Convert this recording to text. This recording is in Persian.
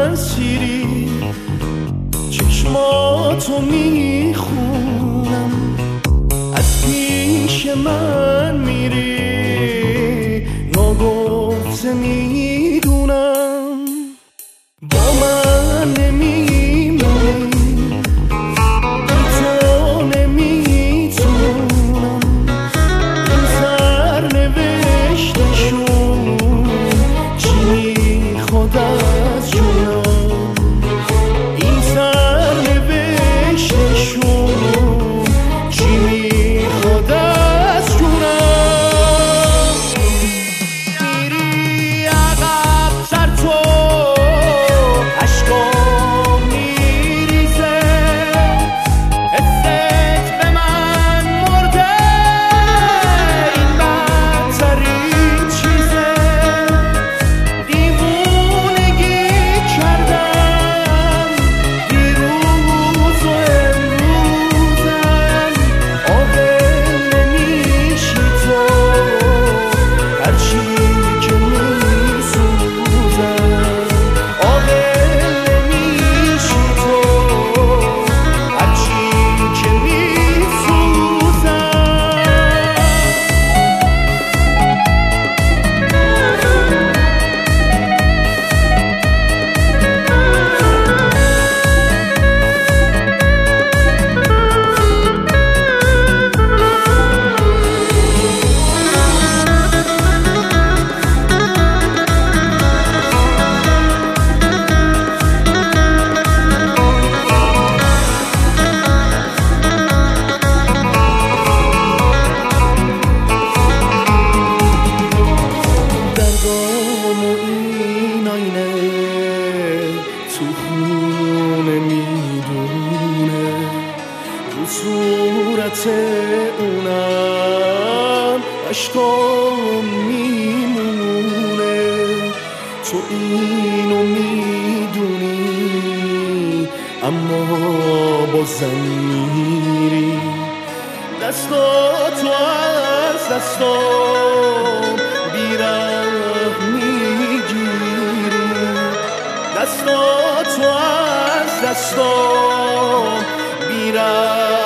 اسیری چشماتو میخونم از پیش من میری ناگفته میدونم با من نمیمونی بی تو نمیتونم این سرنوشتشون چی میخواد از جونم این سرنوشتشون چی میخواد از جونم میری عقب سر تو عشقام میریزه حست به من مرده این بدترین چیزه دیوونگی کردم دیروز و امروزم عاقل نمیشی تو هرچی که میسوزم عاقل نمیشی تو هرچی که میسوزم درگام و این آینه تو خونه میدونه رو صورت اونم عشقام میمونه تو اینو میدونی اما بازم میری دستاتو از دستام بی‌رحم میگیری دستاتو از دستام بی‌رحم